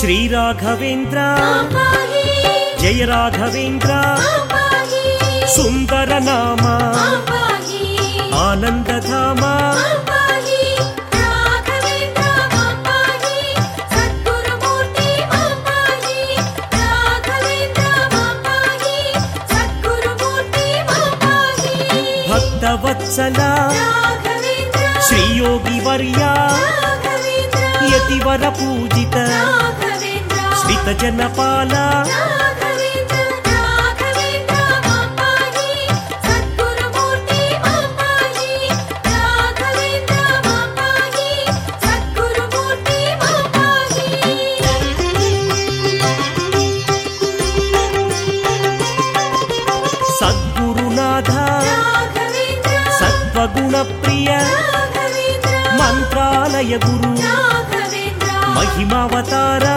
श्री राघवेंद्र जय राघवेंद्र सुंदर नाम आनंद धाम भक्तवत्सला श्री योगी वर्या यतिवर पूजित श्रित जनपाला सद्गुरुनाथ सत्वगुण प्रिय मंत्रालय गुरु महिमावतारा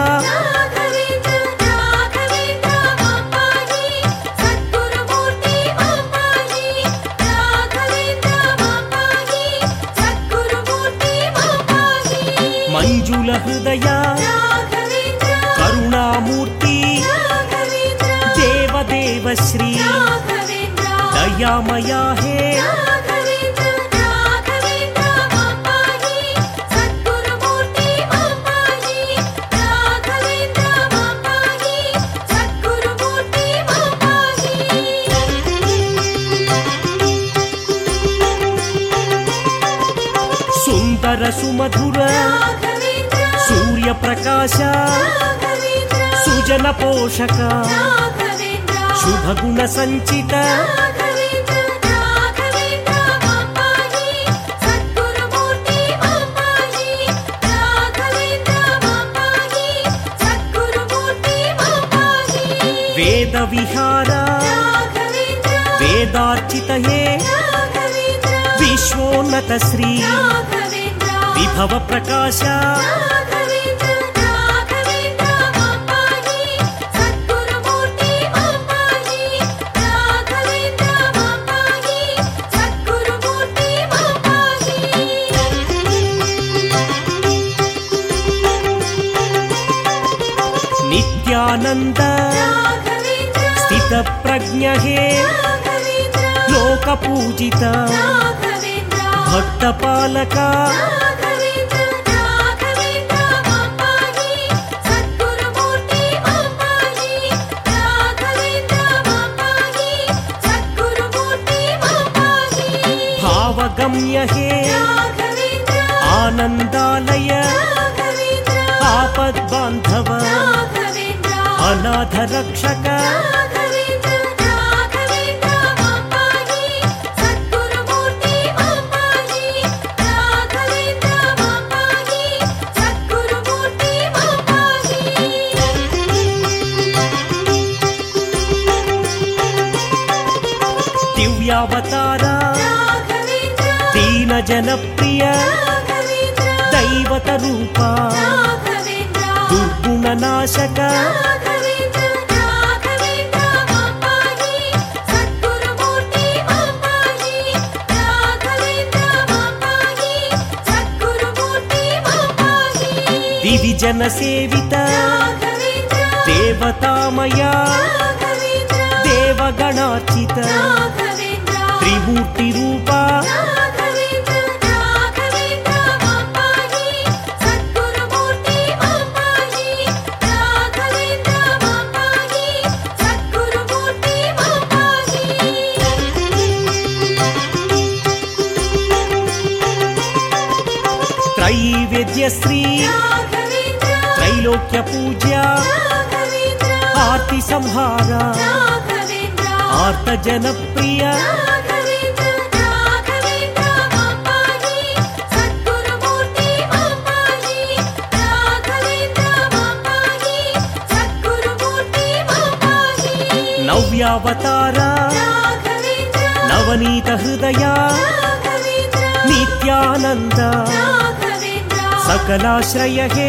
मंजुल हृदय करुणामूर्ति देवदेव श्री दयामया हे सुंदर सुमधुर सूर्य प्रकाश सुजन पोषक शुभ गुण संचित वेद विहार वेदार्चित हे विश्वोन्नत श्री विभव प्रकाश नित्यानंद स्थित प्रज्ञ हे लोक पूजित भक्त पालक भावगम्य हे आनंदालय आपद बांधव अनाथ रक्षक दिव्यावतारा दीन जनप्रिय दैवत रूपा दुर्गुण नाशक दिविजन सेवित देवतामया देवगणार्चित त्रिमूर्ति रूपा त्रैवेद्य श्री त्रैलोक्य पूज्य आरती संहार आर्त जनप्रिय नव्यावतार नवनीत हृदय नित्यानंद सकलाश्रय हे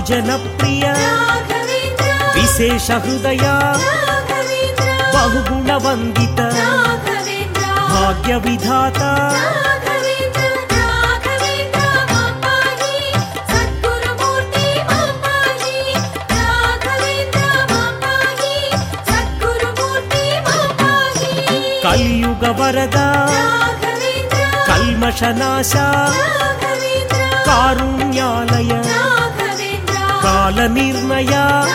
బహుజనప్రియ విశేష హృదయ బహుగుణవందిత భాగ్య విధాత కలియుగ వరద కల్మషనాశ కారుణ్యాలయ కాల నిర్ణయ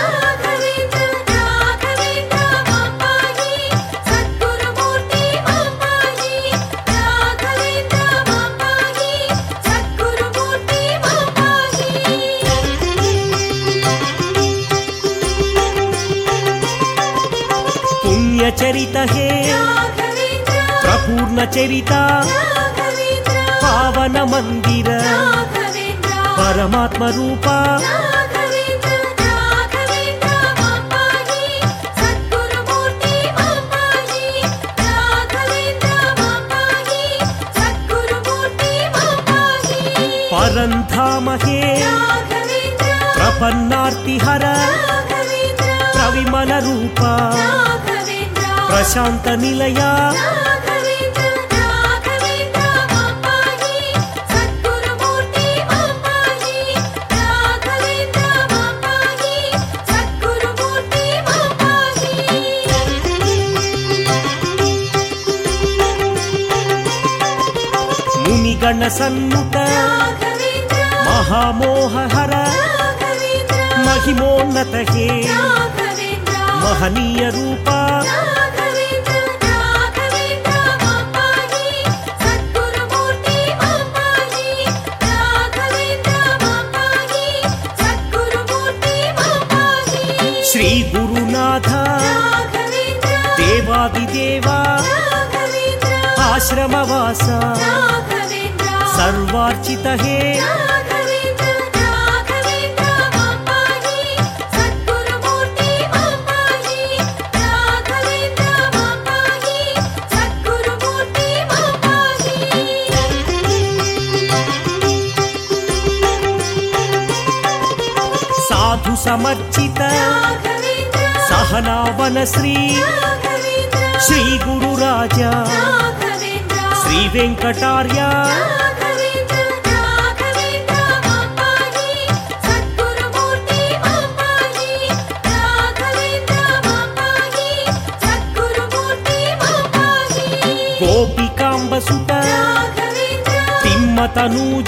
పుణ్యచరిత హే ప్రపూర్ణ చరిత పావన మందిర పరమాత్మ రూప పరంధామ హే ప్రపన్నార్తిహర ప్రవిమల రూప ప్రశాంత నిలయ మునిగణ సన్నుత మహామోహహర మహిమోన్నత హే మహనీయ రూప శ్రీ గురునాథ దేవాదిదేవ ఆశ్రమవాస సర్వార్చిత హే సాధు సమర్చిత సహనావన శ్రీ శ్రీ గురురాజ శ్రీ వెంకటార్య గోపికాంబసుత తిమ్మతనూజ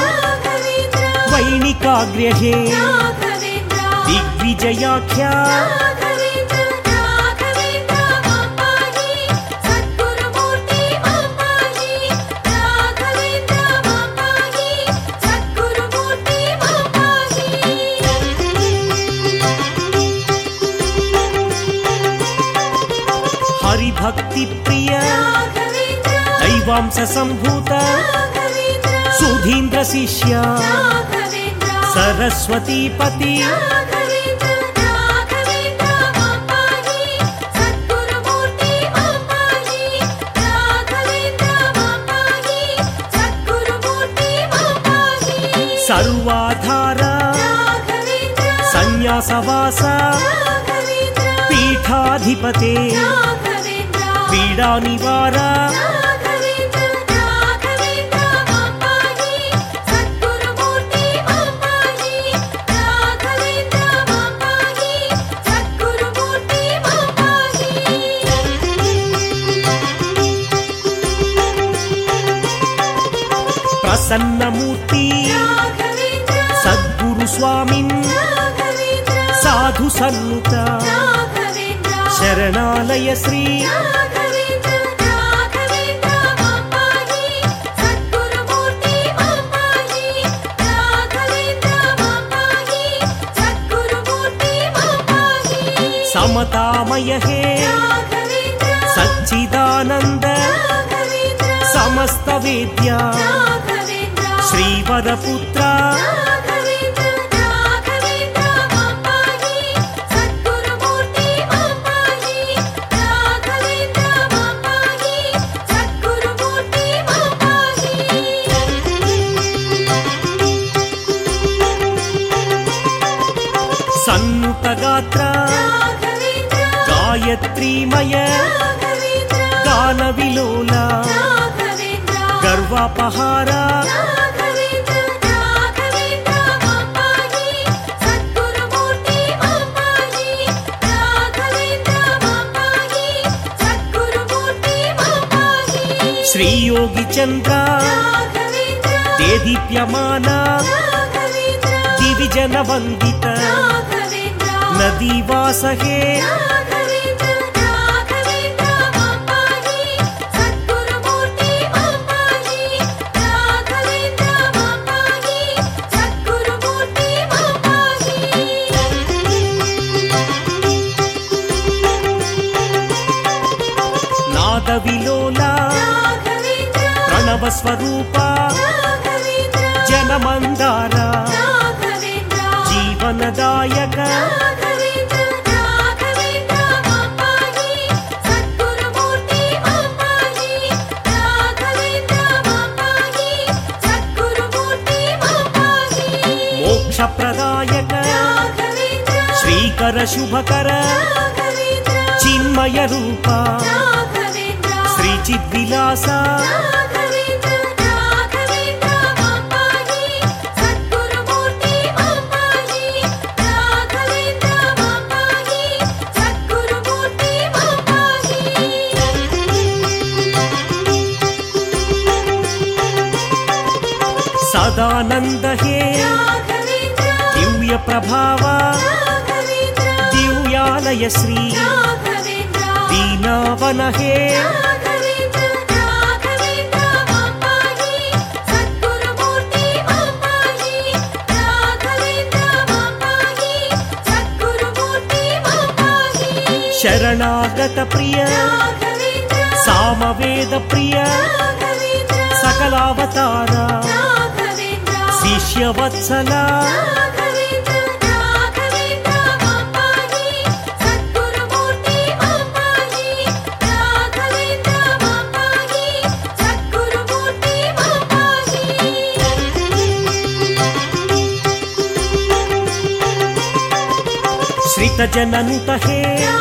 వైణికాగ్ర్య హే దిగ్విజయాఖ్య హరిభక్తి ప్రియ దైవాంశ సంభూత సుధీంద్ర శిష్య సరస్వతీపతి సర్వాధార సన్యాసవాస పీఠాధిపతే పీడా నివార ప్రసన్నమూర్తి సద్గురు స్వామిన్ సాధు సన్నుత శరణాలయ శ్రీ సమతామయ హే సచ్చిదానంద సమస్త వేద్య శ్రీవరపుత్ర సన్నుతగాత్ర గాయత్రీమయ గాన విలోల గర్వాపహార శ్రీయోగి చంద్ర దేదీప్యమాన దివిజన వందిత నదీవాసహే నాద విలోల ప్రణవ స్వరూప జనమందార జీవనదాయక మోక్షప్రదాయక శ్రీకర శుభకర చిన్మయ రూప శ్రీ చిద్విలాస సదానంద హే దివ్య ప్రభావ దివ్యాలయ శ్రీ దీనావన హే శరణాగత ప్రియ సామవేద ప్రియ సకలావతార శిష్యవత్సల శ్రితజననుత హే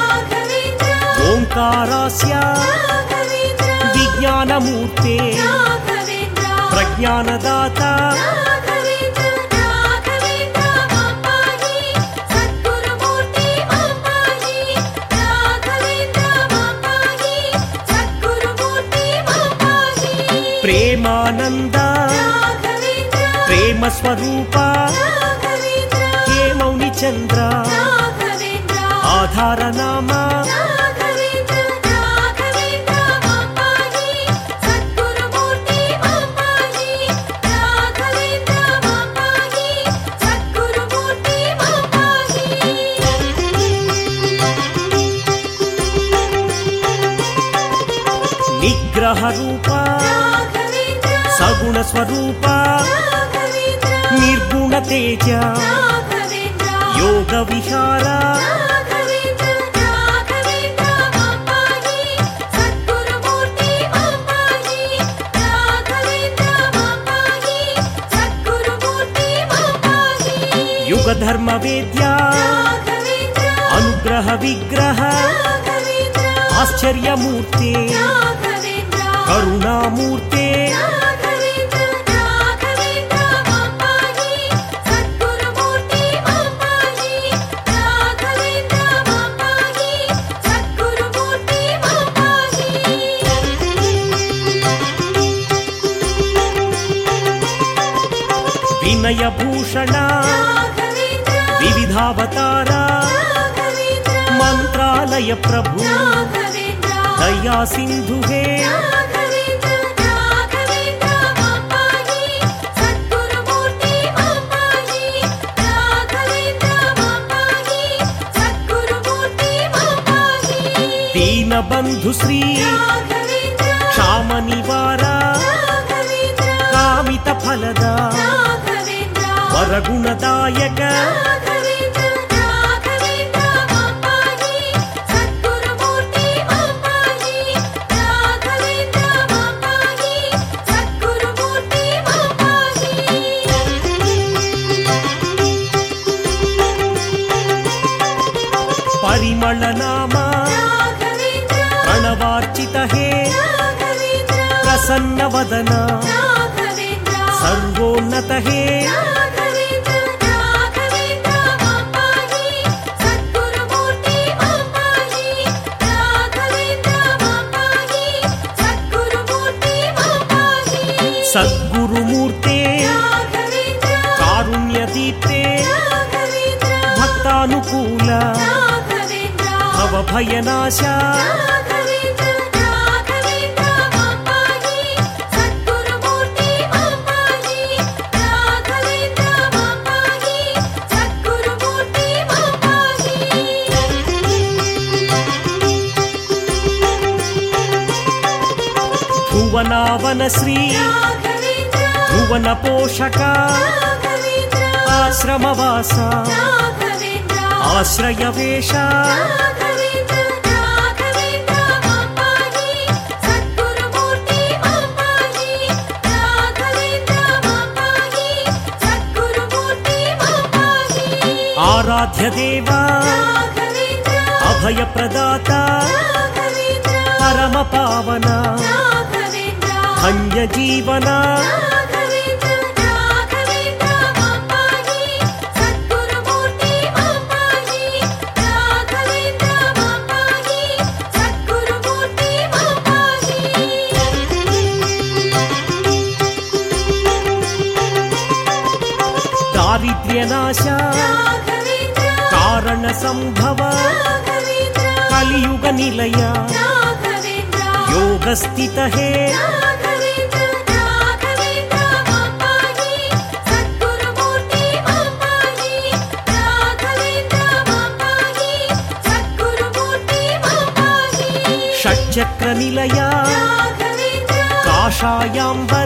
ఓంకారాస్య విజ్ఞానమూర్తే ప్రజ్ఞానదాత ప్రేమానంద ప్రేమ స్వరూప హే మౌని చంద్ర ఆధారనామ నిగ్రహ రూప సగుణ స్వరూప నిర్గుణ తేజ యోగ విహార యుగ ధర్మ వేద్య అనుగ్రహ విగ్రహ ఆశ్చర్యమూర్తే కరుణామూర్తే వినయ భూషణ వివిధావతార మంత్రాలయ ప్రభు దయా సింధు హే దీనబంధు శ్రీ క్షామ నివార కామిత ఫలద వరగుణదాయక परिमल नाम प्रणवार्चित हे प्रसन्न वदन सर्वोन्नत हे सद्गुरुमूर्ते कारुण्यदीप्ते भक्तानुकूल भवभयनाशा भुवनावनश्री भुवन पोषक आश्रमवास आश्रयवेश आराध्य देवा अभय प्रदाता परम पावना धन्य जीवना दारिद्र्यनाशा कारण संभव कलियुग निलय योग स्थित है षट्चक्र निलय काषायांबर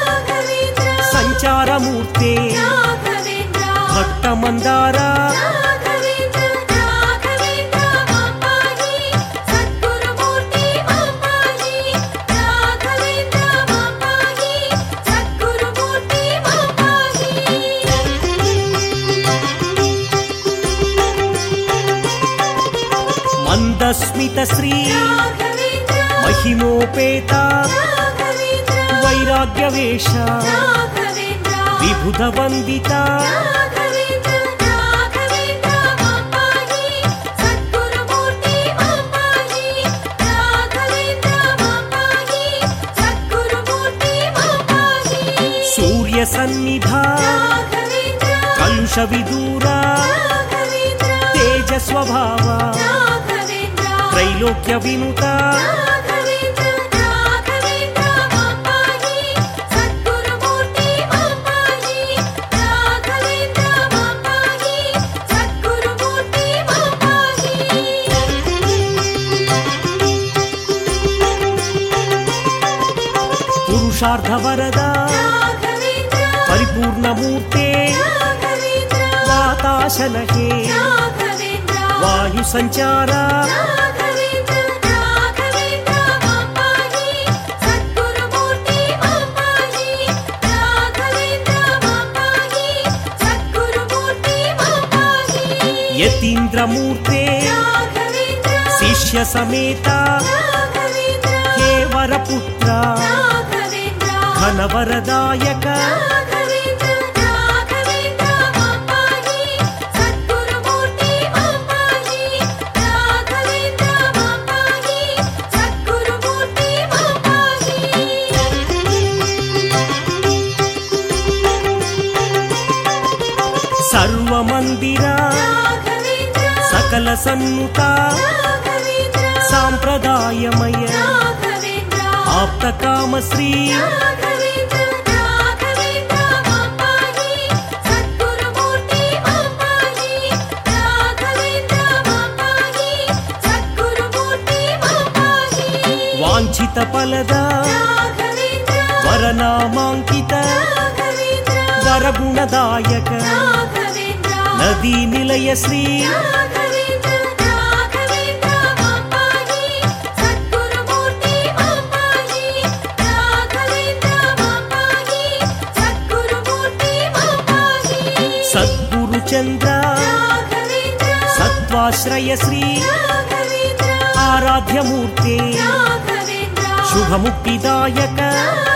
संचार मूर्ते भक्त मंदार मंदस्मित श्री महिमोपेता वैराग्यवेश विभुध वंदिता सूर्य सन्निधा कलुष विदूरा तेज स्वभाव त्रैलोक्य विनुता पुरुषार्थ वरदा परिपूर्ण मूर्ते वाताशन हे वायु संचारा यतीन्द्र मूर्ते शिष्य समेता हे वरपुत्र घन वरदायक सर्व मंदिर सकल सन्नुता सांप्रदायमय आप्त काम श्री वांछित फलद वरनामांकित वरगुणदायक नदी निलय श्री सद्गुरु चंद्र सत्य తత్వాశ్రయ శ్రీ రాఘవేంద్ర ఆరాధ్యమూర్తే రాఘవేంద్ర శుభముక్తిదాయక